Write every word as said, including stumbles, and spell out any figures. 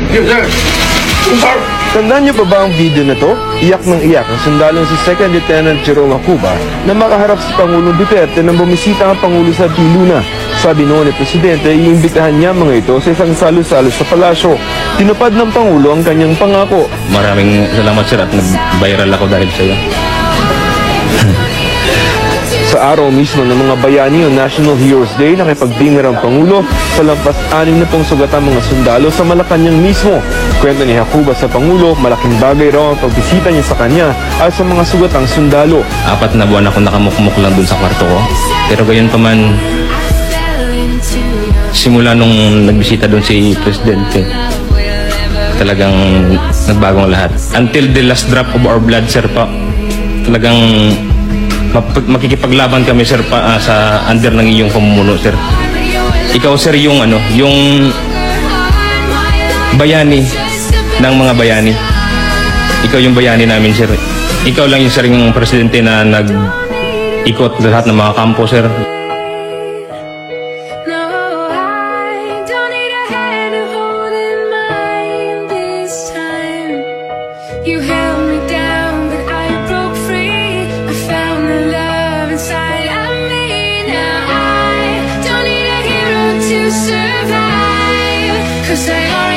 Yes, sir. Yes, sir. Tandaan niyo pa ba ang video na to? Iyak ng iyak ang sundalong si Second Lieutenant Jerome Jacuba na makaharap si Pangulong Duterte nang bumisita ang Pangulo sa Piluna. Sabi noon ni Presidente, iimbitahan niya mga ito sa isang salo-salo sa palasyo. Tinupad ng Pangulo ang kanyang pangako. Maraming salamat sir at nag-viral ako dahil sa iyo. Sa araw mismo ng mga bayani o National Heroes Day, nakipagbingar ang Pangulo sa lampas anim na pong sugatang mga sundalo sa Malacanang mismo. Kwento ni Jacuba sa Pangulo, malaking bagay raw ang pagbisita niya sa kanya at sa mga sugatang sundalo. Apat na buwan ako nakamukmuk lang dun sa kwarto ko. Pero gayon pa man, simula nung nagbisita dun si Presidente, talagang nagbagong lahat. Until the last drop of our blood, sir pa, talagang makikipaglaban kami sir pa, uh, sa under ng iyong pamumuno sir. Ikaw sir yung ano, yung bayani ng mga bayani. Ikaw yung bayani namin sir. Ikaw lang yung sir yung presidente na nag-ikot lahat ng mga kampo sir. Survive, 'cause I